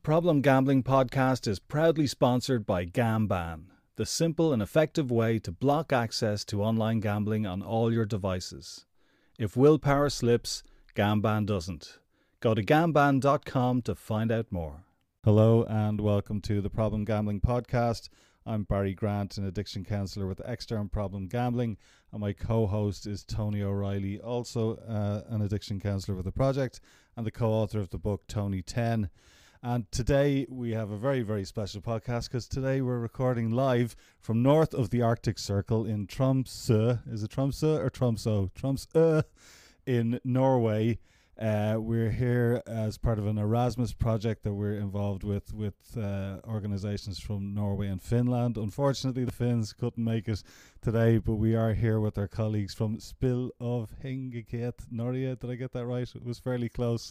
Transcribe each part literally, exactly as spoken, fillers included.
Problem Gambling Podcast is proudly sponsored by GamBan, the simple and effective way to block access to online gambling on all your devices. If willpower slips, GamBan doesn't. Go to gamban dot com to find out more. Hello and welcome to the Problem Gambling Podcast. I'm Barry Grant, an addiction counsellor with Extern Problem Gambling, and my co-host is Tony O'Reilly, also uh, an addiction counsellor with the project and the co-author of the book Tony ten. And today we have a very, very special podcast because today we're recording live from north of the Arctic Circle in Tromsø. Is it Tromsø or Tromsø? Tromsø in Norway. Uh, we're here as part of an Erasmus project that we're involved with with uh, organisations from Norway and Finland. Unfortunately, the Finns couldn't make it today, but we are here with our colleagues from Spill of Hengeket Norge. Did I get that right? It was fairly close.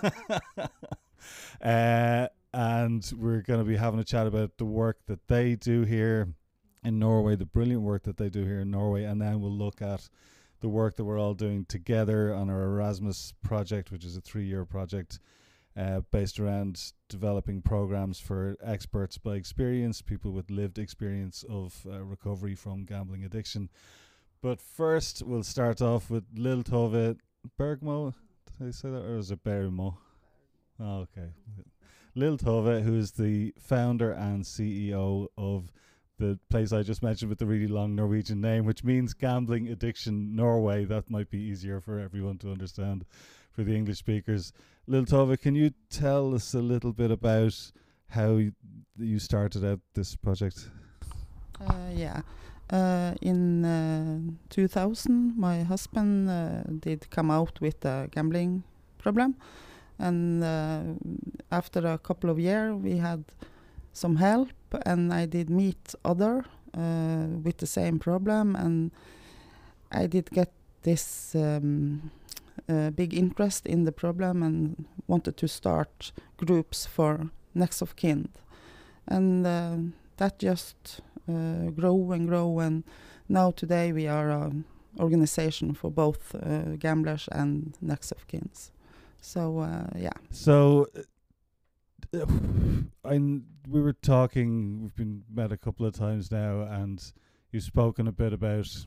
uh, and we're going to be having a chat about the work that they do here in Norway, the brilliant work that they do here in Norway, and then we'll look at the work that we're all doing together on our Erasmus project, which is a three-year project uh, based around developing programs for experts by experience, people with lived experience of uh, recovery from gambling addiction. But first, we'll start off with Lil Tove Bergmo. Did I say that? Or is it Bergmo? Oh, okay. Lil Tove, who is the founder and C E O of the place I just mentioned with the really long Norwegian name, which means Gambling Addiction Norway. That might be easier for everyone to understand for the English speakers. Lil Tove, can you tell us a little bit about how you, you started out this project? Uh, yeah. Uh, in uh, two thousand, my husband uh, did come out with a gambling problem. And uh, after a couple of years, we had some help, and I did meet other uh, with the same problem, and I did get this um, uh, big interest in the problem and wanted to start groups for next of kin, and uh, that just uh, grow and grow, and now today we are an organization for both uh, gamblers and next of kins. So uh, yeah. So. Uh, I we were talking. We've been met a couple of times now, and you've spoken a bit about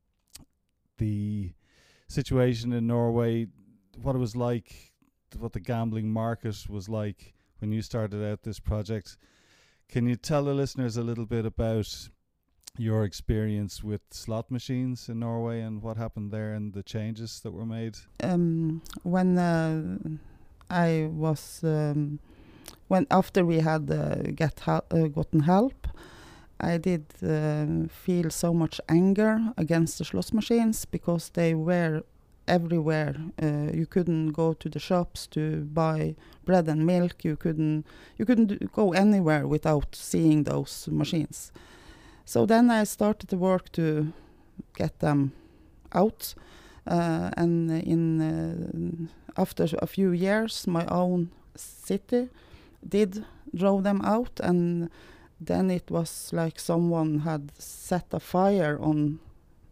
the situation in Norway, what it was like, what the gambling market was like when you started out this project. Can you tell the listeners a little bit about your experience with slot machines in Norway and what happened there and the changes that were made? Um, when uh, I was. Um, When after we had uh, get hel- uh, gotten help, I did uh, feel so much anger against the slot machines because they were everywhere. Uh, you couldn't go to the shops to buy bread and milk. You couldn't you couldn't do, go anywhere without seeing those machines. So then I started to work to get them out, uh, and in uh, after a few years, my own city did draw them out, and then it was like someone had set a fire on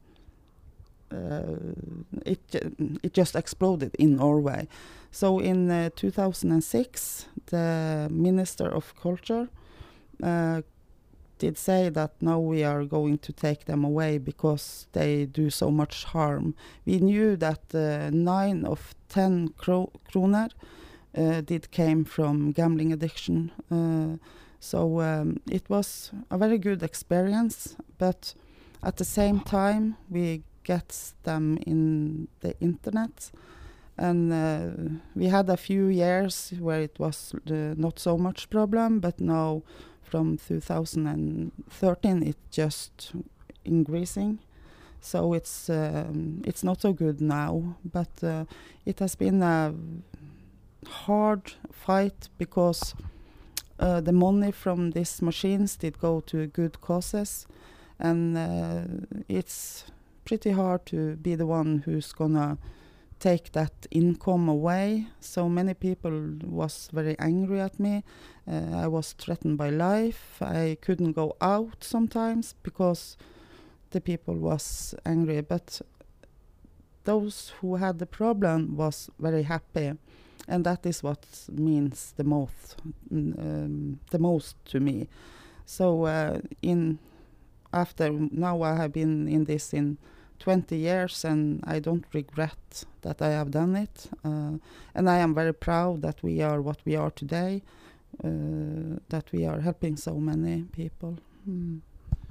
uh, it it just exploded in Norway. So in uh, two thousand six, the Minister of Culture uh, did say that now we are going to take them away because they do so much harm. We knew that uh, nine of ten kro- kroner Uh, did came from gambling addiction. Uh, so um, it was a very good experience, but at the same time we get them in the internet, and uh, we had a few years where it was uh, not so much problem, but now from two thousand thirteen it just increasing. So it's um, it's not so good now, but uh, it has been a hard fight because uh, the money from these machines did go to good causes, and uh, it's pretty hard to be the one who's gonna take that income away. So many people was very angry at me. Uh, I was threatened by life. I couldn't go out sometimes because the people was angry, but those who had the problem was very happy. and that is what means the most, um, the most to me. So uh, in after now I have been in this in twenty years, and I don't regret that I have done it. Uh, and I am very proud that we are what we are today, uh, that we are helping so many people. Mm.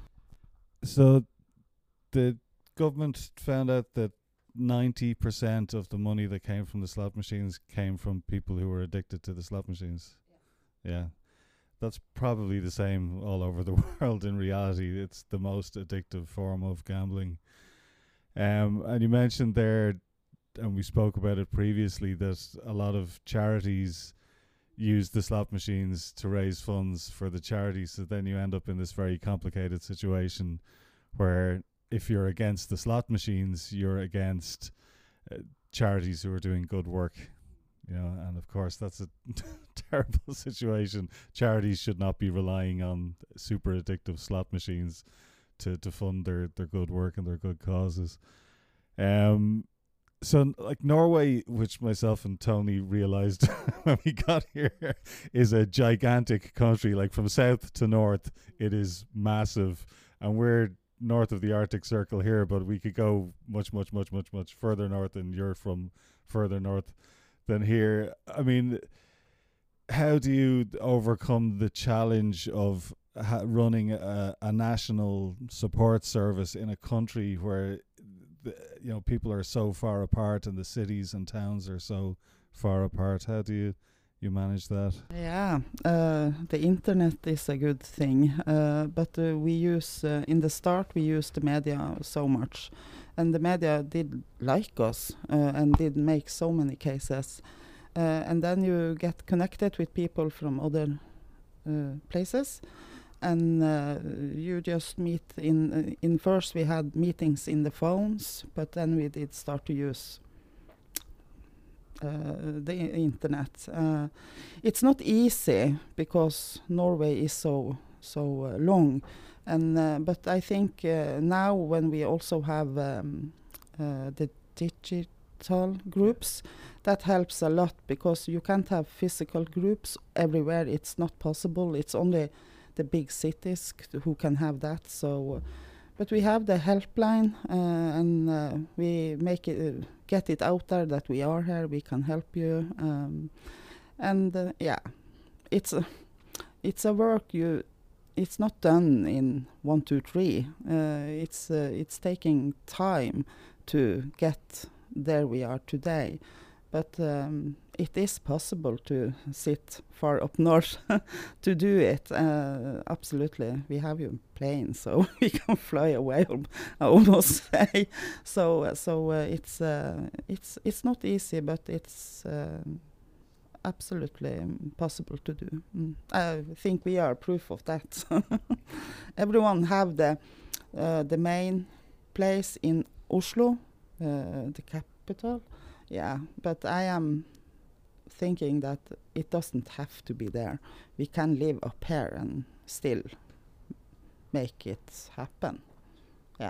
So the government found out that ninety percent of the money that came from the slot machines came from people who were addicted to the slot machines. Yeah. yeah. That's probably the same all over the world in reality. It's the most addictive form of gambling. Um, and you mentioned there, and we spoke about it previously, that a lot of charities use the slot machines to raise funds for the charities. So then you end up in this very complicated situation where if you're against the slot machines, you're against uh, charities who are doing good work. You know, and of course that's a terrible situation. Charities should not be relying on super addictive slot machines to, to fund their, their good work and their good causes. Um, so like Norway, which myself and Tony realized when we got here, is a gigantic country. Like from south to north, it is massive, and we're north of the Arctic Circle here, but we could go much, much, much, much, much further north, and you're from further north than here. I mean, how do you overcome the challenge of ha- running a, a national support service in a country where the, you know, people are so far apart and the cities and towns are so far apart? How do you you manage that? Yeah, uh, the internet is a good thing, uh, but uh, we use uh, in the start we used the media so much, and the media did like us uh, and did make so many cases, uh, and then you get connected with people from other uh, places, and uh, you just meet in uh, in first we had meetings in the phones, but then we did start to use Uh, the internet. Uh, it's not easy because Norway is so so uh, long, and uh, but I think uh, now when we also have um, uh, the digital groups, that helps a lot because you can't have physical groups everywhere. It's not possible. It's only the big cities c- who can have that. So. Uh, But we have the helpline, uh, and uh, we make it, uh, get it out there that we are here. We can help you, um, and uh, yeah, it's a, it's a work you. It's not done in one, two, three. Uh, it's uh, it's taking time to get there we are today, but um, it is possible to sit far up north to do it. Uh, absolutely, we have your plane, so we can fly away. I almost say so. Uh, so uh, it's uh, it's it's not easy, but it's uh, absolutely possible to do. Mm. I think we are proof of that. Everyone have the uh, the main place in Oslo, uh, the capital. Yeah, but I am thinking that it doesn't have to be there. We can live up here and still make it happen. Yeah.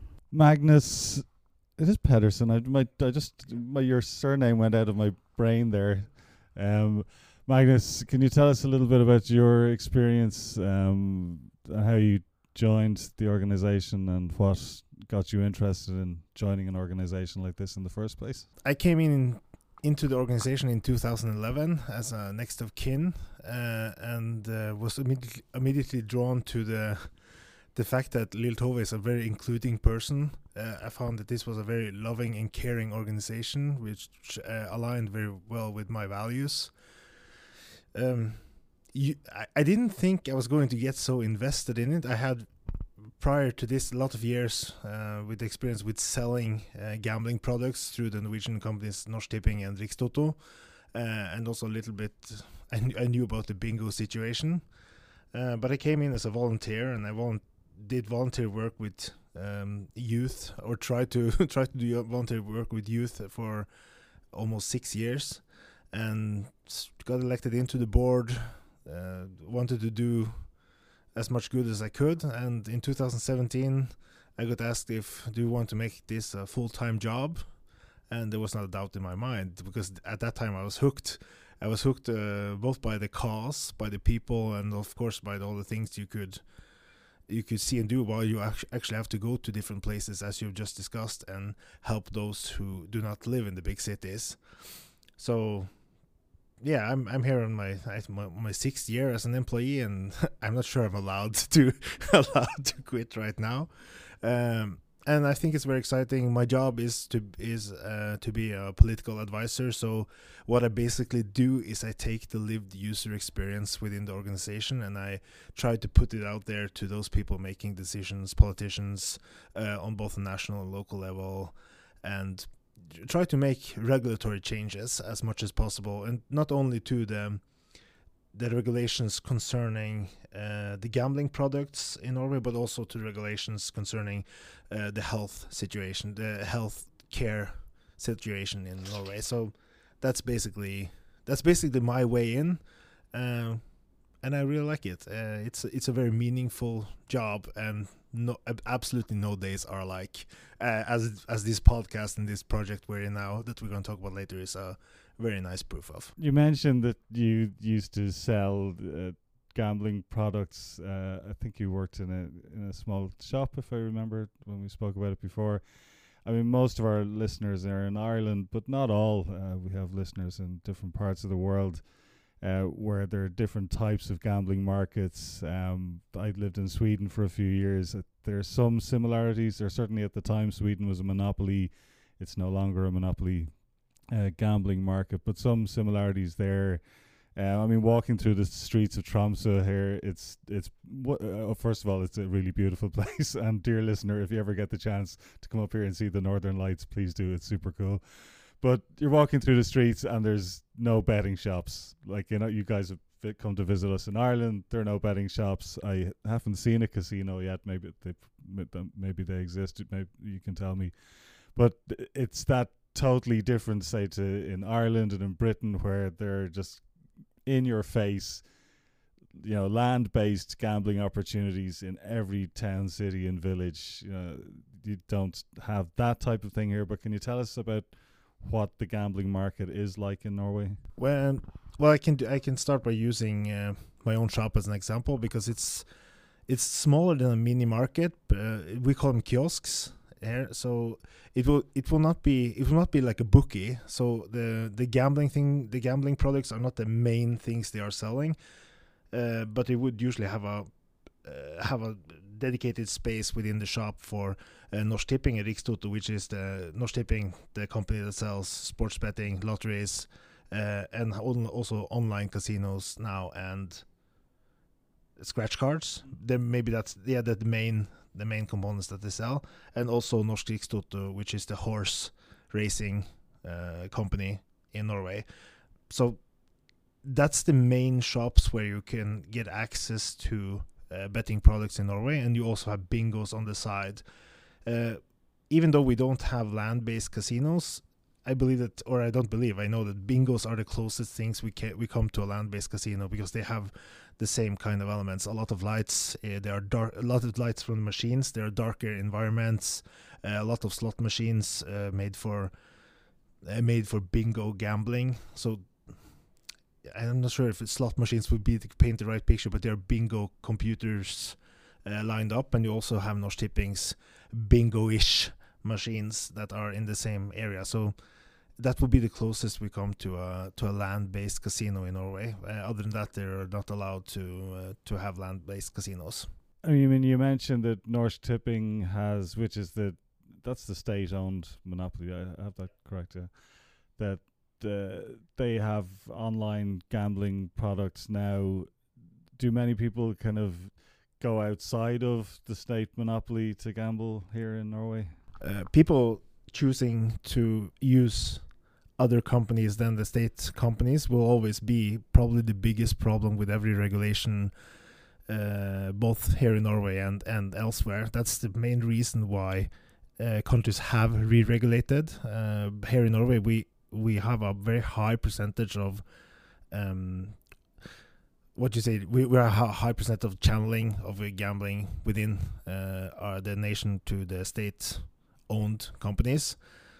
Magnus, it is Pedersen. I my I just my your surname went out of my brain there. Um, Magnus, can you tell us a little bit about your experience, um, and how you joined the organization and what got you interested in joining an organization like this in the first place? I came in into the organization in two thousand eleven as a next of kin, uh, and uh, was immediately immediately drawn to the the fact that Lille Tove is a very including person. Uh, I found that this was a very loving and caring organization, which uh, aligned very well with my values. Um, you, I, I didn't think I was going to get so invested in it. I had, prior to this, a lot of years uh, with experience with selling uh, gambling products through the Norwegian companies Norsk Tipping and Rikstoto, uh, and also a little bit, I, kn- I knew about the bingo situation. Uh, but I came in as a volunteer, and I vol- did volunteer work with um, youth, or tried to try to do volunteer work with youth for almost six years, and got elected into the board. Uh, wanted to do as much good as I could, and in two thousand seventeen I got asked if do you want to make this a full-time job, and there was not a doubt in my mind, because at that time I was hooked. I was hooked uh, both by the cause, by the people, and of course by all the things you could you could see and do while you actually have to go to different places, as you've just discussed, and help those who do not live in the big cities. So yeah, I'm I'm here on my my, my sixth year as an employee, and I'm not sure I'm allowed to allowed to quit right now. Um, and I think it's very exciting. My job is to is uh, to be a political advisor. So what I basically do is I take the lived user experience within the organization, and I try to put it out there to those people making decisions, politicians, uh, on both the national and local level, and try to make regulatory changes as much as possible, and not only to the the regulations concerning uh, the gambling products in Norway, but also to regulations concerning uh, the health situation, the health care situation in Norway. So that's basically that's basically my way in, uh, and I really like it. Uh, it's it's a very meaningful job, and no, absolutely no days are like uh, as as this podcast and this project we're in now that we're going to talk about later is a very nice proof of. You mentioned that you used to sell uh, gambling products. Uh, I think you worked in a in a small shop, if I remember, when we spoke about it before. I mean, most of our listeners are in Ireland, but not all. Uh, we have listeners in different parts of the world uh, where there are different types of gambling markets. Um, I lived in Sweden for a few years. Uh, there are some similarities. There certainly at the time Sweden was a monopoly. It's no longer a monopoly Uh, gambling market, but some similarities there. Uh, I mean, walking through the streets of Tromsø here, it's it's w- uh, first of all, it's a really beautiful place. And dear listener, if you ever get the chance to come up here and see the Northern Lights, please do. It's super cool. But you're walking through the streets and there's no betting shops. Like, you know, you guys have vi- come to visit us in Ireland. There are no betting shops. I haven't seen a casino yet. Maybe they maybe they exist. Maybe you can tell me. But it's that totally different, say, to in Ireland and in Britain, where they're just in your face, you know, land-based gambling opportunities in every town, city, and village. You know, you don't have that type of thing here. But can you tell us about what the gambling market is like in Norway? Well, well, I can do, I can start by using uh, my own shop as an example, because it's it's smaller than a mini market. Uh, we call them kiosks here, so it will it will not be it will not be like a bookie. So the the gambling thing, the gambling products are not the main things they are selling, uh, but they would usually have a uh, have a dedicated space within the shop for uh, Norsk Tipping and Rikstoto, which is the Norsk Tipping, the company that sells sports betting, lotteries, uh, and also online casinos now, and scratch cards. Then maybe that's yeah that the main the main components that they sell, and also Norsk Rikstoto, which is the horse racing uh, company in Norway. So that's the main shops where you can get access to uh, betting products in Norway, and you also have bingos on the side. Uh, even though we don't have land-based casinos, I believe that, or I don't believe, I know that bingos are the closest things we can we come to a land-based casino, because they have the same kind of elements. A lot of lights, uh, there are dark, a lot of lights from the machines. There are darker environments, uh, a lot of slot machines uh, made for uh, made for bingo gambling. So I'm not sure if it's slot machines would be to paint the right picture, but there are bingo computers uh, lined up, and you also have Norsk Tipping's bingo-ish machines that are in the same area. So that would be the closest we come to a to a land-based casino in Norway. Uh, other than that, they're not allowed to uh, to have land-based casinos. I mean, you mentioned that Norsk Tipping has, which is the that's the state-owned monopoly. I have that correct. Yeah, that uh, they have online gambling products now. Do many people kind of go outside of the state monopoly to gamble here in Norway? Uh, people choosing to use other companies than the state companies will always be probably the biggest problem with every regulation, uh, both here in Norway and, and elsewhere. That's the main reason why uh, countries have re-regulated. Uh, here in Norway, we, we have a very high percentage of um, what you say, we, we're a high percent of channeling of uh, gambling within uh, our, the nation to the state owned companies.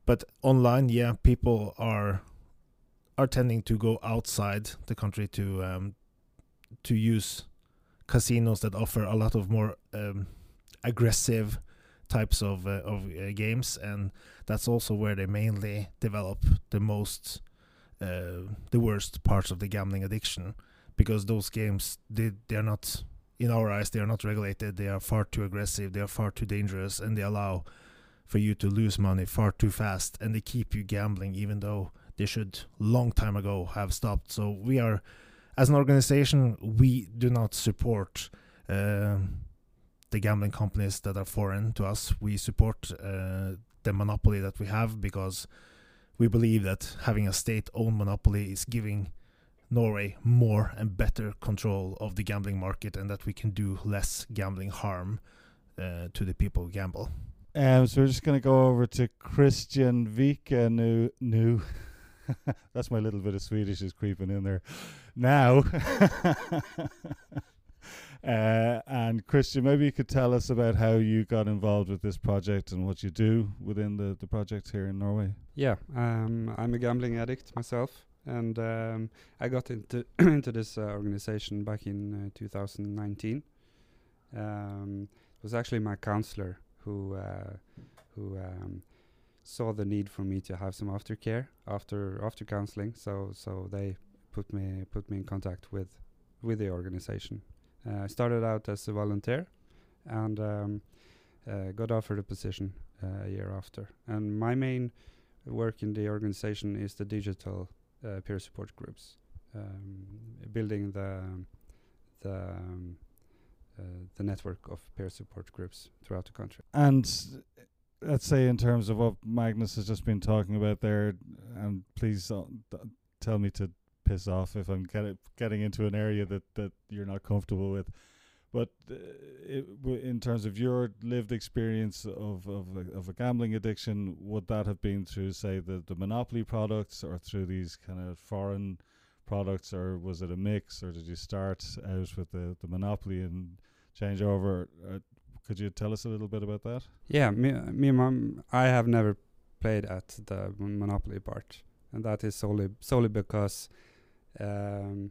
but online, yeah, people are are tending to go outside the country to um, to use casinos that offer a lot of more um, aggressive types of uh, of uh, games, and that's also where they mainly develop the most uh, the worst parts of the gambling addiction, because those games they they are not, in our eyes, they are not regulated. They are far too aggressive. They are far too dangerous, and they allow for you to lose money far too fast, and they keep you gambling even though they should long time ago have stopped. So we are, as an organization, we do not support um, the gambling companies that are foreign to us. We support uh, the monopoly that we have, because we believe that having a state-owned monopoly is giving Norway more and better control of the gambling market, and that we can do less gambling harm uh, to the people who gamble. Um, so we're just going to go over to Christian Vika Nu. Nu. That's my little bit of Swedish is creeping in there now. uh, and Christian, maybe you could tell us about how you got involved with this project and what you do within the, the project here in Norway. Yeah, um, I'm a gambling addict myself, and um, I got into into this uh, organization back in uh, two thousand nineteen. Um, it was actually my counselor who uh, who um, saw the need for me to have some aftercare after after counseling. So so they put me put me in contact with with the organization. Uh, I started out as a volunteer, and um, uh, got offered a position uh, a year after. And my main work in the organization is the digital uh, peer support groups, um, building the the um, uh, the network of peer support groups throughout the country. And let's say in terms of what Magnus has just been talking about there, and please uh, th- tell me to piss off if I'm get getting into an area that, that you're not comfortable with. But uh, it, w- in terms of your lived experience of of a, of a gambling addiction, would that have been through, say, the, the Monopoly products, or through these kind of foreign products, or was it a mix, or did you start out with the, the Monopoly and change over? Uh, could you tell us a little bit about that? Yeah, me, me and mom, I have never played at the Monopoly part, and that is solely solely because um,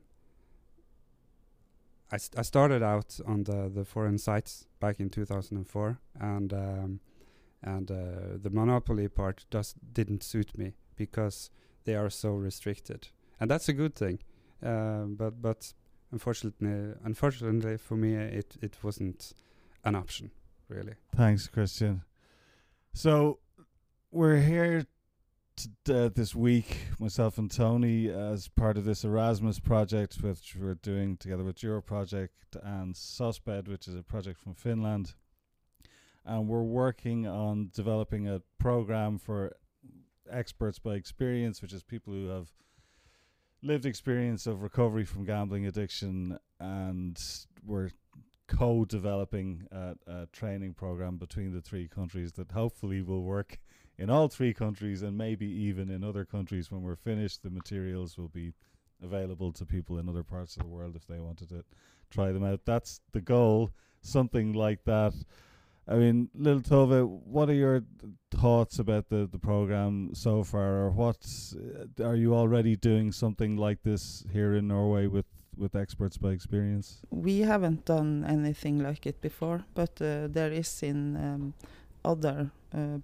I, st- I started out on the, the foreign sites back in two thousand four, and um, and uh, the Monopoly part just didn't suit me because they are so restricted, and that's a good thing. Uh, but but unfortunately, unfortunately for me, it it wasn't an option, really. Thanks, Christian. So we're here t- uh, this week, myself and Tony, as part of this Erasmus project, which we're doing together with Your Project and SOSPED, which is a project from Finland. And we're working on developing a program for experts by experience, which is people who have lived experience of recovery from gambling addiction, and we're co-developing a, a training program between the three countries that hopefully will work in all three countries, and maybe even in other countries when we're finished. The materials will be available to people in other parts of the world if they wanted to try them out. That's the goal, something like that. I mean, Lil Tove, what are your thoughts about the, the program so far, or what uh, are you already doing something like this here in Norway with with experts by experience? We haven't done anything like it before, but uh, there is in um, other uh,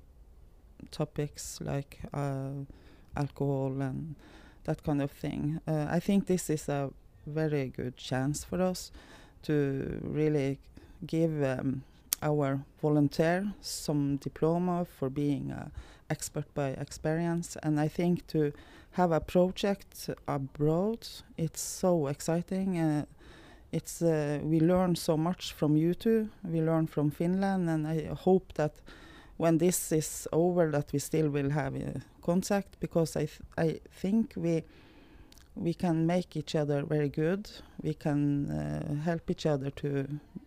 topics like uh, alcohol and that kind of thing. Uh, I think this is a very good chance for us to really give um, our volunteer some diploma for being an expert by experience. And I think to have a project abroad, it's so exciting. Uh, it's uh, we learn so much from you two. We learn from Finland, and I hope that when this is over, that we still will have uh, contact, because I th- I think we we can make each other very good. We can uh, help each other to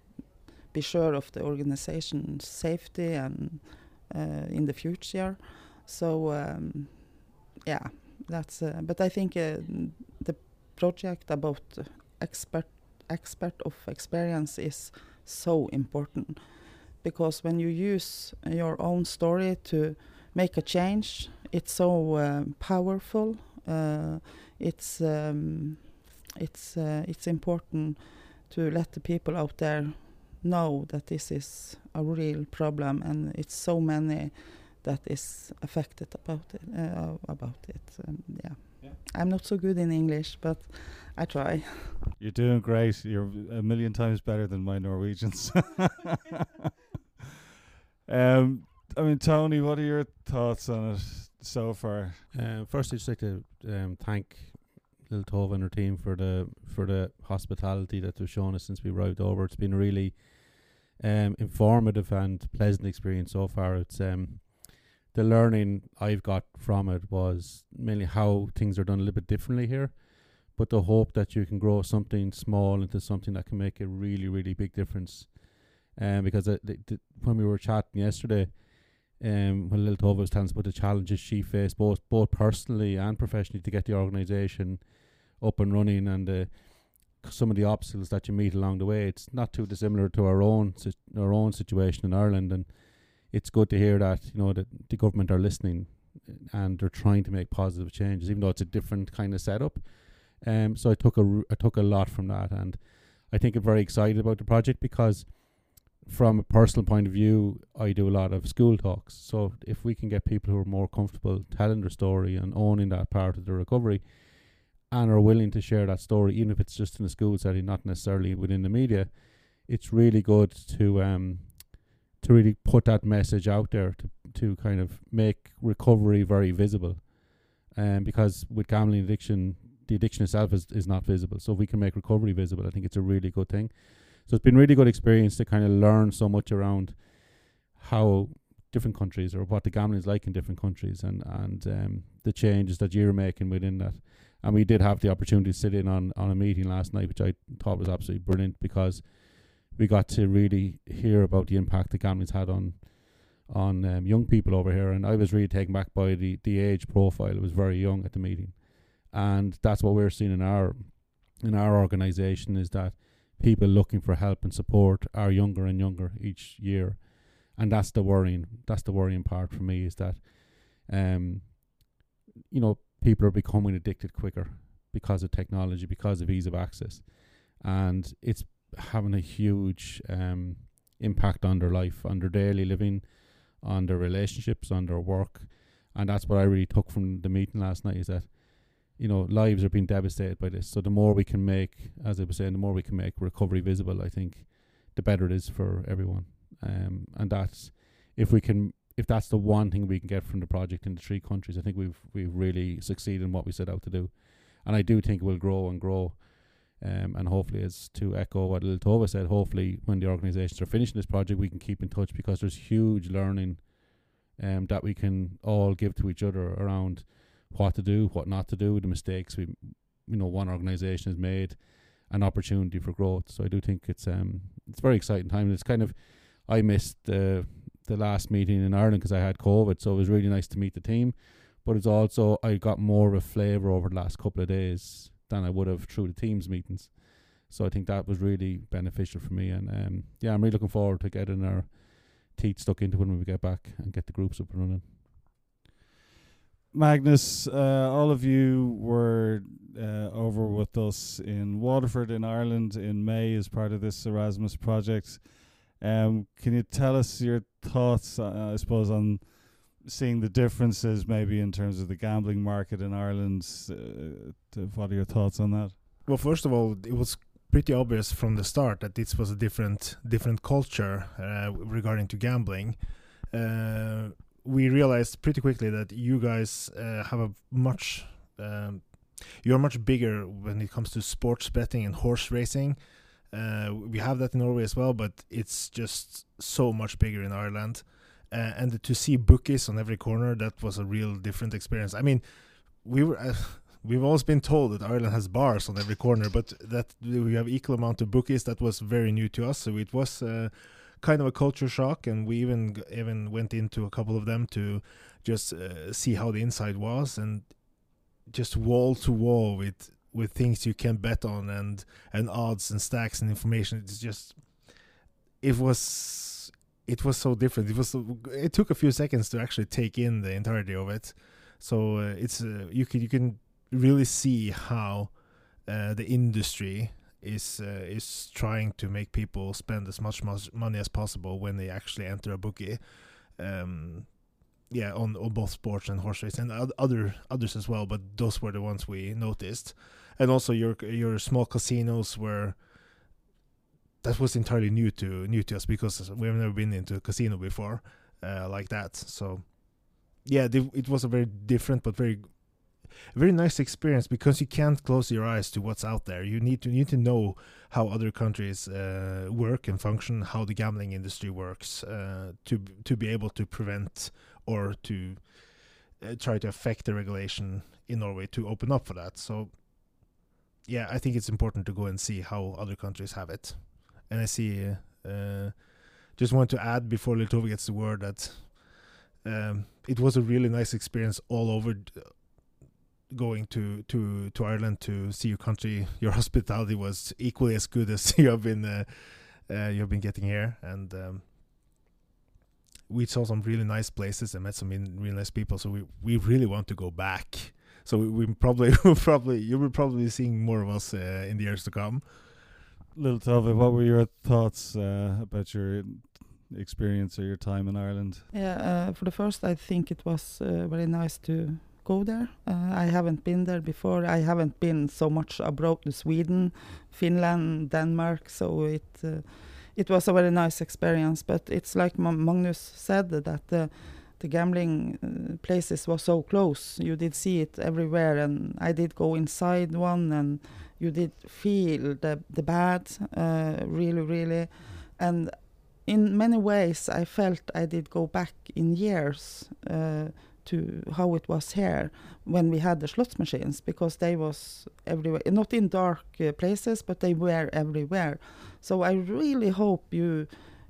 be sure of the organization's safety and uh, in the future. So um, yeah, that's. Uh, but I think uh, the project about expert expert of experience is so important, because when you use your own story to make a change. It's so um, powerful. Uh, it's um, it's uh, it's important to let the people out there know that this is a real problem, and it's so many that is affected about it. Uh, about it. Um, yeah. yeah, I'm not so good in English, but I try. You're doing great. You're a million times better than my Norwegians. um, I mean, Tony, what are your thoughts on it so far? Uh, first, I'd just like to um, thank Lil Tove and her team for the for the hospitality that they've shown us since we arrived over. It's been a really um, informative and pleasant experience so far. It's um, the learning I've got from it was mainly how things are done a little bit differently here, but the hope that you can grow something small into something that can make a really, really big difference. Um, because uh, th- th- when we were chatting yesterday, um, when Lil Tove was telling us about the challenges she faced, both both personally and professionally, to get the organisation up and running, and uh, some of the obstacles that you meet along the way, it's not too dissimilar to our own si- our own situation in Ireland. And it's good to hear that, you know, that the government are listening and they're trying to make positive changes, even though it's a different kind of setup. Um, so I took a r- I took a lot from that, and I think I'm very excited about the project because, from a personal point of view, I do a lot of school talks. So if we can get people who are more comfortable telling their story and owning that part of the recovery, and are willing to share that story, even if it's just in a school setting, not necessarily within the media, it's really good to um to really put that message out there to to kind of make recovery very visible. Um, because with gambling addiction, the addiction itself is, is not visible. So if we can make recovery visible, I think it's a really good thing. So it's been a really good experience to kind of learn so much around how different countries, or what the gambling is like in different countries, and, and um, the changes that you're making within that. And we did have the opportunity to sit in on, on a meeting last night, which I thought was absolutely brilliant, because we got to really hear about the impact that gambling's had on on um, young people over here. And I was really taken back by the, the age profile. It was very young at the meeting. And that's what we're seeing in our in our organisation, is that people looking for help and support are younger and younger each year. And that's the worrying that's the worrying part for me, is that um you know, people are becoming addicted quicker because of technology, because of ease of access. And it's having a huge um, impact on their life, on their daily living, on their relationships, on their work. And that's what I really took from the meeting last night, is that, you know, lives are being devastated by this. So the more we can make, as I was saying, the more we can make recovery visible, I think the better it is for everyone. Um, and that's, if we can, if that's the one thing we can get from the project in the three countries, I think we've we've really succeeded in what we set out to do. And I do think it will grow and grow. Um, and hopefully, as to echo what Lil Tove said, hopefully when the organisations are finishing this project, we can keep in touch, because there's huge learning um, that we can all give to each other around what to do, what not to do, the mistakes we, you know, one organisation has made, an opportunity for growth. So I do think it's um it's a very exciting time. It's kind of, I missed the the last meeting in Ireland because I had COVID, so it was really nice to meet the team. But it's also, I got more of a flavour over the last couple of days than I would have through the teams meetings. So I think that was really beneficial for me. And um, yeah, I'm really looking forward to getting our teeth stuck into when we get back and get the groups up and running. Magnus, uh, all of you were uh, over with us in Waterford in Ireland in May as part of this Erasmus project. Um, can you tell us your thoughts, uh, I suppose, on seeing the differences maybe in terms of the gambling market in Ireland? Uh, to, what are your thoughts on that? Well, first of all, it was pretty obvious from the start that this was a different different culture uh, regarding to gambling. Uh, we realized pretty quickly that you guys uh, have a much um, you're much bigger when it comes to sports betting and horse racing. Uh, we have that in Norway as well, but it's just so much bigger in Ireland. Uh, and to see bookies on every corner, that was a real different experience. I mean, we were uh, we've always been told that Ireland has bars on every corner, but that we have equal amount of bookies, that was very new to us. So it was uh, kind of a culture shock, and we even even went into a couple of them to just uh, see how the inside was, and just wall to wall with with things you can bet on, and and odds and stacks and information. It's just, it was it was so different. It was so, it took a few seconds to actually take in the entirety of it. So uh, it's uh, you can you can really see how uh, the industry is uh, is trying to make people spend as much mos- money as possible when they actually enter a bookie. Um, yeah, on, on both sports and horse race and o- other others as well. But those were the ones we noticed, and also your your small casinos were. That was entirely new to new to us because we've never been into a casino before, uh, like that. So, yeah, they, it was a very different but very, very nice experience because you can't close your eyes to what's out there. You need to you need to know how other countries uh, work and function, how the gambling industry works, uh, to to be able to prevent or to uh, try to affect the regulation in Norway to open up for that. So, yeah, I think it's important to go and see how other countries have it. And I see, uh, uh, just want to add before Lill Tove gets the word that um, it was a really nice experience all over d- going to, to, to Ireland to see your country. Your hospitality was equally as good as you have been uh, uh, you have been getting here, and um, we saw some really nice places and met some in, really nice people. So we, we really want to go back. So we, we probably probably you will probably be seeing more of us uh, in the years to come. Lill Tove, what were your thoughts uh, about your experience or your time in Ireland? Yeah, uh, for the first, I think it was uh, very nice to go there. Uh, I haven't been there before. I haven't been so much abroad to Sweden, Finland, Denmark, so it uh, it was a very nice experience. But it's like M- Magnus said, that uh, the gambling uh, places were so close. You did see it everywhere, and I did go inside one, and you did feel the the bad, uh, really, really. And in many ways, I felt I did go back in years uh, to how it was here when we had the slots machines, because they was everywhere, not in dark uh, places, but they were everywhere. So I really hope you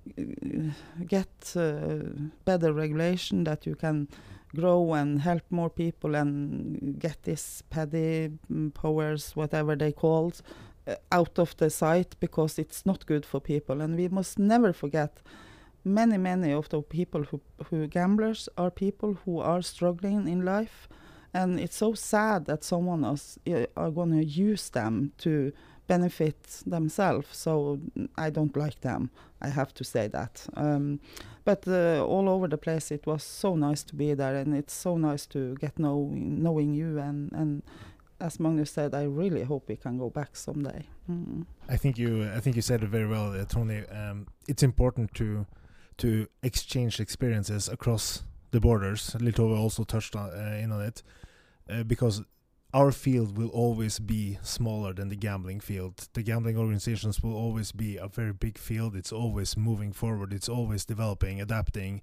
uh, get uh, better regulation, that you can grow and help more people and get this paddy mm, powers, whatever they called, uh, out of the site, because it's not good for people. And we must never forget, many, many of the people who, who gamblers are people who are struggling in life. And it's so sad that someone else uh, are going to use them to benefit themselves. So mm, I don't like them. I have to say that. Um, but uh, all over the place, it was so nice to be there, and it's so nice to get know knowing you. And, and as Magnus said, I really hope we can go back someday. Mm. I think you I think you said it very well, uh, Tony. Um, it's important to to exchange experiences across the borders. Lill Tove also touched on, uh, in on it, uh, because our field will always be smaller than the gambling field. The gambling organizations will always be a very big field. It's always moving forward. It's always developing, adapting,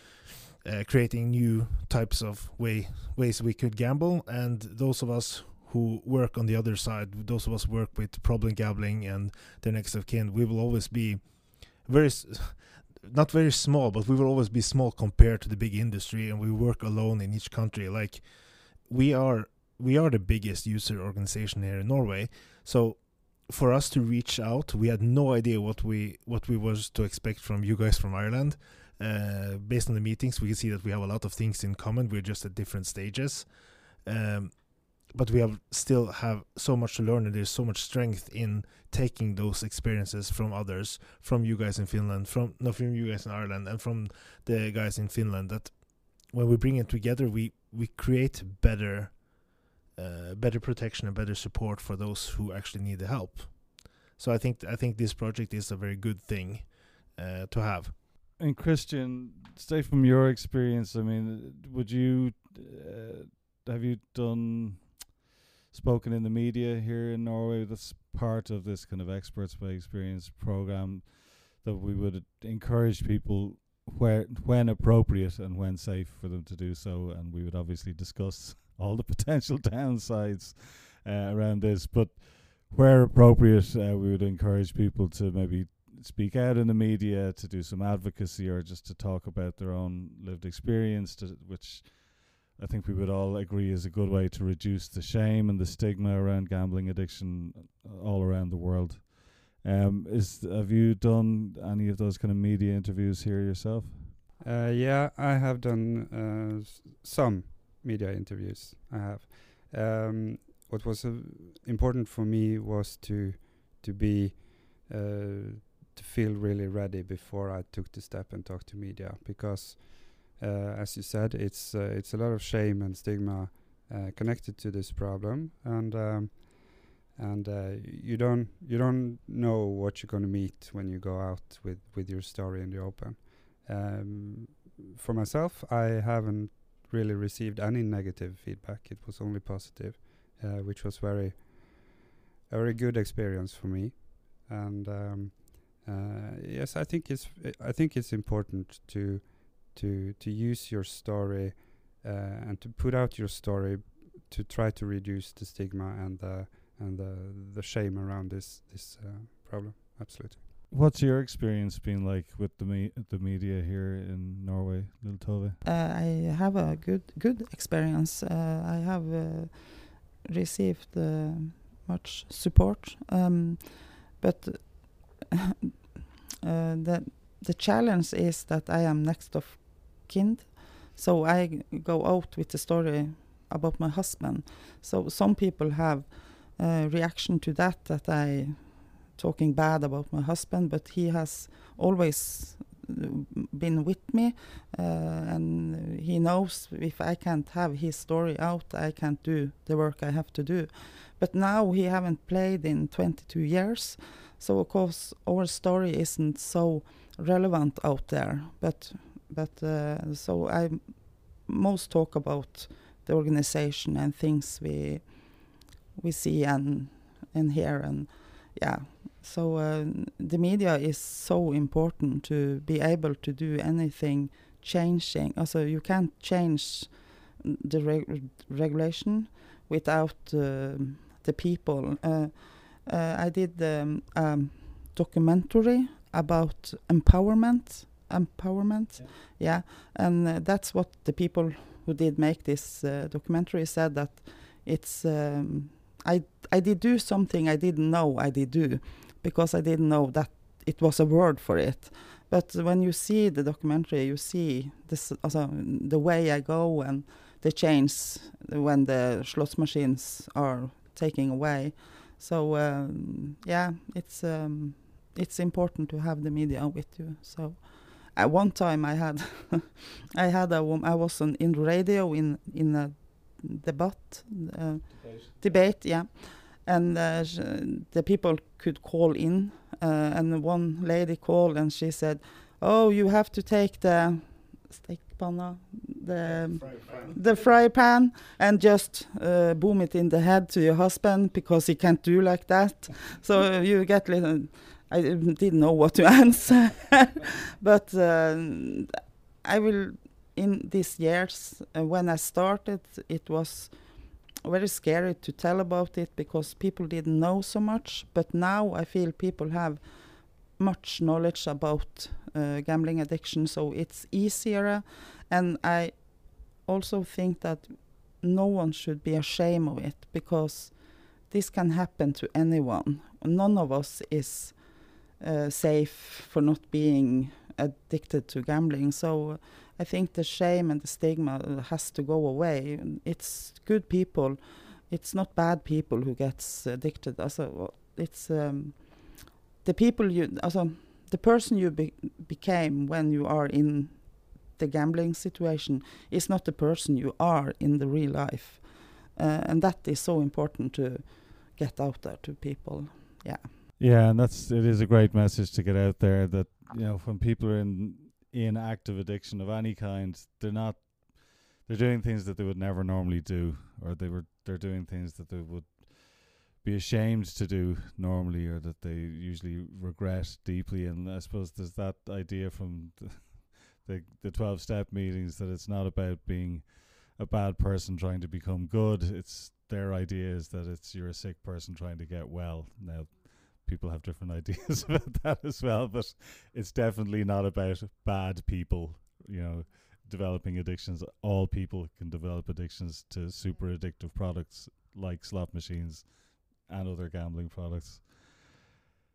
uh, creating new types of way ways we could gamble. And those of us who work on the other side, those of us who work with problem gambling and their next of kin, we will always be very, s- not very small, but we will always be small compared to the big industry, and we work alone in each country. Like, we are we are the biggest user organization here in Norway. So for us to reach out, we had no idea what we what we was to expect from you guys from Ireland. Uh, based on the meetings, we can see that we have a lot of things in common. We're just at different stages. Um, but we have still have so much to learn, and there's so much strength in taking those experiences from others, from you guys in Finland, from not from you guys in Ireland, and from the guys in Finland, that when we bring it together, we we create better uh, better protection and better support for those who actually need the help. So I think I think this project is a very good thing uh, to have. And Christian, stay from your experience. I mean, would you uh, have you done spoken in the media here in Norway? That's part of this kind of experts by experience program, that we would encourage people where when appropriate and when safe for them to do so, and we would obviously discuss all the potential downsides uh, around this, but where appropriate, uh, we would encourage people to maybe speak out in the media, to do some advocacy, or just to talk about their own lived experience, to, which I think we would all agree is a good way to reduce the shame and the stigma around gambling addiction all around the world. Um, is have you done any of those kind of media interviews here yourself? Uh, yeah, I have done uh, s- some media interviews. I have. Um, what was uh, important for me was to to be uh, to feel really ready before I took the step and talked to media, because, uh, as you said, it's uh, it's a lot of shame and stigma uh, connected to this problem, and um, and uh, you don't you don't know what you're going to meet when you go out with with your story in the open. Um, for myself, I haven't really received any negative feedback. It was only positive, uh, which was very a very good experience for me. And um, uh, yes, I think it's I I think it's important to to to use your story uh, and to put out your story to try to reduce the stigma and the and the the shame around this this uh, problem. Absolutely. What's your experience been like with the me- the media here in Norway, Lille Tove? Uh, I have a good good experience. Uh, I have uh, received uh, much support, um, but uh, the the challenge is that I am next of kin, so I g- go out with the story about my husband. So some people have uh, reaction to that that I talking bad about my husband, but he has always uh, been with me, uh, and he knows if I can't have his story out, I can't do the work I have to do. But now he haven't played in twenty-two years, so of course our story isn't so relevant out there. But but uh, so I m- most talk about the organization and things we we see and and hear, and yeah. So uh, the media is so important to be able to do anything changing. Also, you can't change the reg- regulation without uh, the people. Uh, uh, I did um, um, documentary about empowerment. Empowerment, yeah, yeah. And uh, that's what the people who did make this uh, documentary said, that it's. Um, I I did do something I didn't know I did do, because I didn't know that it was a word for it. But when you see the documentary, you see this, also the way I go and the change when the Slottsmachines are taking away. So um, yeah, it's um, it's important to have the media with you. So at one time I had I had a wom- I was on in radio in in a debate uh, debate, yeah. And uh, sh- the people could call in, uh, and one lady called and she said, "Oh, you have to take the stekepanna, the the fry pan, and just uh, boom it in the head to your husband, because he can't do like that." So you get little. I didn't know what to answer, but uh, I will. In these years, uh, when I started, it was very scary to tell about it because people didn't know so much. But now I feel people have much knowledge about uh, gambling addiction, so it's easier. And I also think that no one should be ashamed of it, because this can happen to anyone. None of us is uh, safe for not being addicted to gambling. So I think the shame and the stigma uh, has to go away. It's good people. It's not bad people who gets addicted. Also, it's um, the people you, also the person you be- became when you are in the gambling situation is not the person you are in the real life, uh, and that is so important to get out there to people. Yeah. Yeah, and that's it is a great message to get out there, that you know when people are in in active addiction of any kind, they're not they're doing things that they would never normally do, or they were they're doing things that they would be ashamed to do normally, or that they usually regret deeply. And I suppose there's that idea from the the, the twelve step meetings that it's not about being a bad person trying to become good. It's their idea is that it's you're a sick person trying to get well. Now people have different ideas about that as well, but it's definitely not about bad people, you know, developing addictions. All people can develop addictions to super addictive products like slot machines and other gambling products.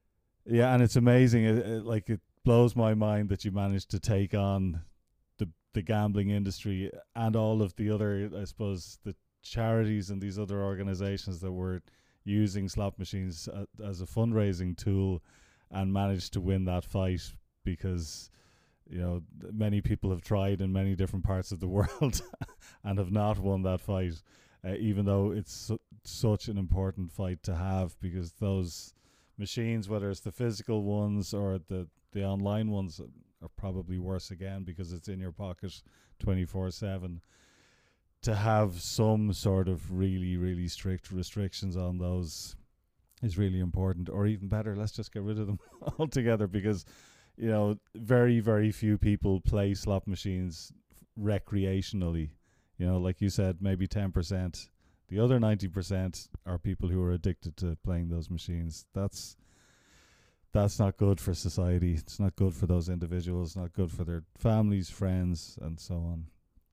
Yeah, and it's amazing. It, it, like it blows my mind that you managed to take on the the gambling industry and all of the other, I suppose, the charities and these other organizations that were using slot machines uh, as a fundraising tool, and managed to win that fight, because you know many people have tried in many different parts of the world and have not won that fight, uh, even though it's su- such an important fight to have, because those machines, whether it's the physical ones or the the online ones, are probably worse again because it's in your pocket twenty-four seven. To have some sort of really, really strict restrictions on those is really important. Or even better, let's just get rid of them altogether, because, you know, very, very few people play slot machines recreationally. You know, like you said, maybe ten percent. The other ninety percent are people who are addicted to playing those machines. That's that's not good for society. It's not good for those individuals, not good for their families, friends, and so on.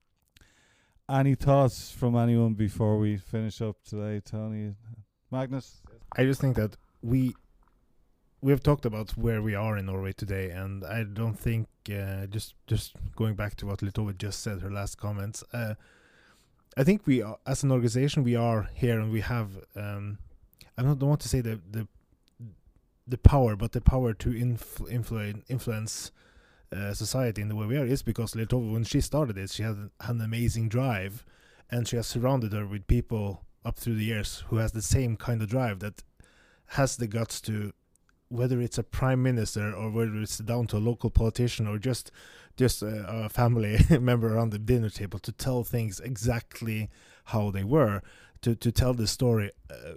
Any thoughts from anyone before we finish up today, Tony? Magnus? I just think that we we have talked about where we are in Norway today, and I don't think uh, just just going back to what Lill-Tove just said, her last comments. Uh, I think we are, as an organization, we are here, and we have. Um, I don't, don't want to say the the the power, but the power to influ- influ- influence. Uh, society in the way we are, is because Lill-Tove, when she started it, she had an amazing drive, and she has surrounded her with people up through the years who has the same kind of drive, that has the guts to, whether it's a prime minister or whether it's down to a local politician or just just a, a family member around the dinner table, to tell things exactly how they were, to to tell the story. Uh,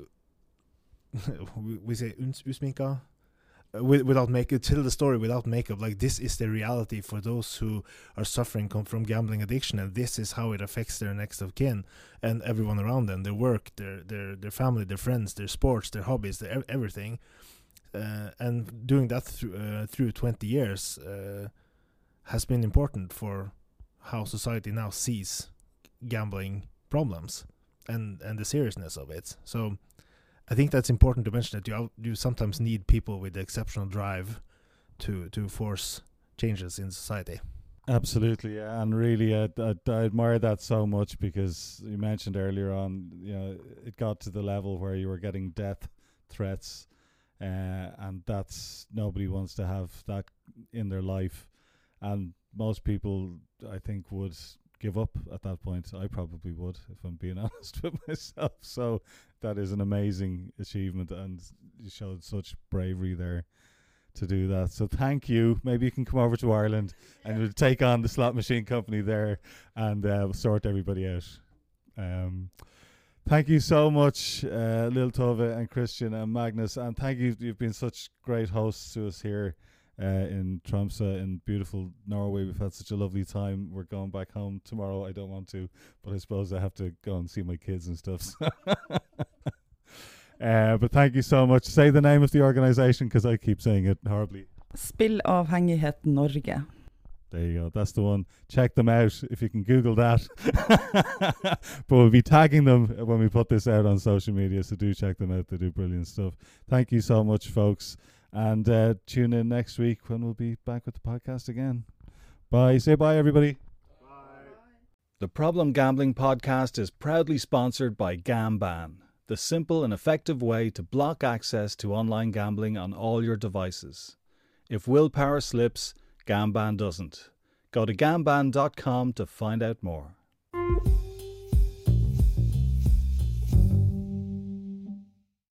we, we say usminka. Without makeup, tell the story without makeup. Like, this is the reality for those who are suffering com- from gambling addiction, and this is how it affects their next of kin and everyone around them, their work, their their their family, their friends, their sports, their hobbies, their ev- everything. Uh, and doing that through uh, through twenty years uh, has been important for how society now sees gambling problems and and the seriousness of it. So I think that's important to mention, that you you sometimes need people with exceptional drive to to force changes in society. Absolutely, yeah, and really, I, I, I admire that so much, because you mentioned earlier on, you know, it got to the level where you were getting death threats, uh, and that's, nobody wants to have that in their life, and most people, I think, would give up at that point. I probably would, if I'm being honest with myself. So that is an amazing achievement, and you showed such bravery there to do that. So thank you. Maybe you can come over to Ireland and we'll take on the slot machine company there and uh, sort everybody out. Um, thank you so much, uh, Lill-Tove and Christian and Magnus, and thank you. You've been such great hosts to us here Uh, in Tromsø, in beautiful Norway. We've had such a lovely time. We're going back home tomorrow. I don't want to, but I suppose I have to go and see my kids and stuff. So uh, but thank you so much. Say the name of the organisation, because I keep saying it horribly. Spillavhengighet Norge. There you go. That's the one. Check them out if you can Google that. But we'll be tagging them when we put this out on social media, so do check them out. They do brilliant stuff. Thank you so much, folks. And uh, tune in next week when we'll be back with the podcast again. Bye. Say bye, everybody. Bye. The Problem Gambling Podcast is proudly sponsored by GamBan, the simple and effective way to block access to online gambling on all your devices. If willpower slips, GamBan doesn't. Go to gamban dot com to find out more.